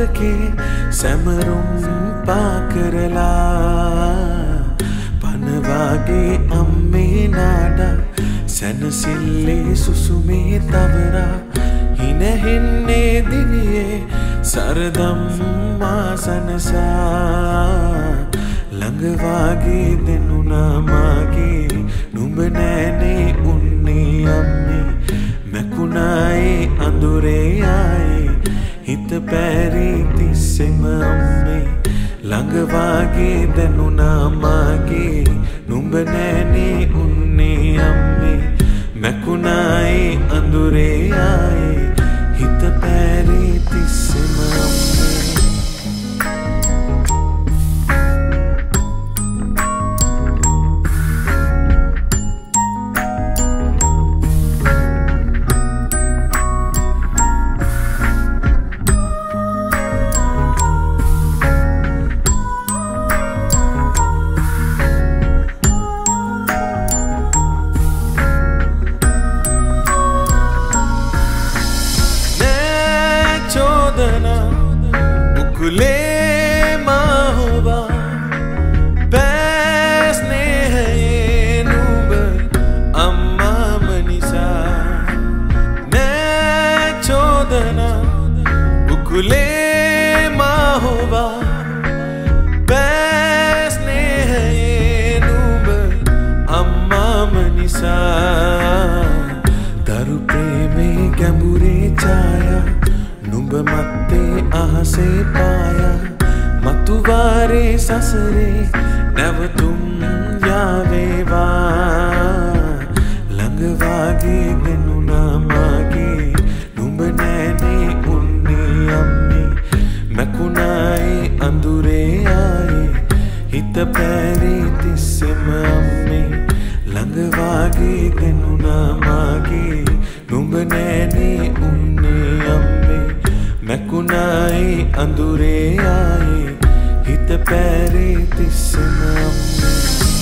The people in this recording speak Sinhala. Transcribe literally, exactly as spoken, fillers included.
මතකේ සැමරුම් පාකරලා පනවාගේ අම්මේ නාඩා සැනසිල්ලේ සුසුමේ තවරා හිනහෙන්නේ දිවියේ සරදම් මාසනසා ළඟවාගේ දෙනුනා මාගේ නුඹ නෑනේ උන්නේ අම්මේ මැකුණායේ අඳුරේ ආයේ හිත පැරී තිස්සෙම අම්මේ ළඟවාගේ දෙනුනා මාගේ නුඹ නෑනේ උන්නේ අම්මේ මැකුණායේ අඳුරේ ආයේ හිත පැරී තිස්සෙම අම්මේ उकुले माहोबा बैसने हैं ये नूब अम्मा मनीषा ने चोदना उकुले माहोबा बैसने हैं ये नूब अम्मा मनीषा दारू प्रेमे गंबुरे छाया නුඹ මත්තේ අහසේ පායා මතුවාරේ සසරේ නැවතුම් යාවේවා ළඟවාගේ දෙනුනා මාගේ නුඹ නෑනේ උන්නේ අම්මේ මැකුණායේ අඳුරේ ආයේ හිත පැරී තිස්සෙම අම්මේ ළඟවාගේ දෙනුනා මාගේ නුඹ නෑනේ උන්නේ අම්මේ මැකුණායේ අඳුරේ ආයේ හිත පැරී තිස්සෙම අම්මේ